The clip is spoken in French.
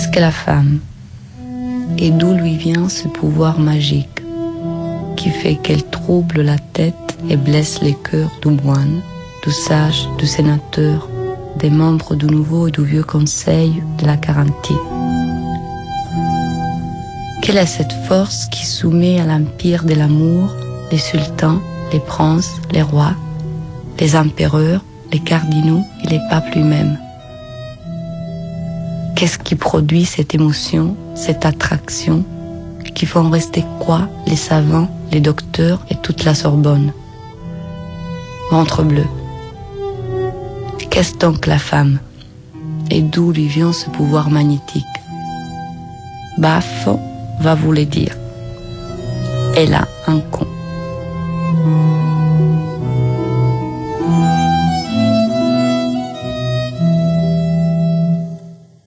Qu'est-ce que la femme? Et d'où lui vient ce pouvoir magique qui fait qu'elle trouble la tête et blesse les cœurs du moine, du sage, du sénateur, des membres du nouveau et du vieux conseil de la Carinthie? Quelle est cette force qui soumet à l'empire de l'amour les sultans, les princes, les rois, les empereurs, les cardinaux et les papes lui-même? Qu'est-ce qui produit cette émotion, cette attraction qui font rester quoi les savants, les docteurs et toute la Sorbonne? Ventre bleu. Qu'est-ce donc la femme? Et d'où lui vient ce pouvoir magnétique? Baffo va vous le dire. Elle a un con.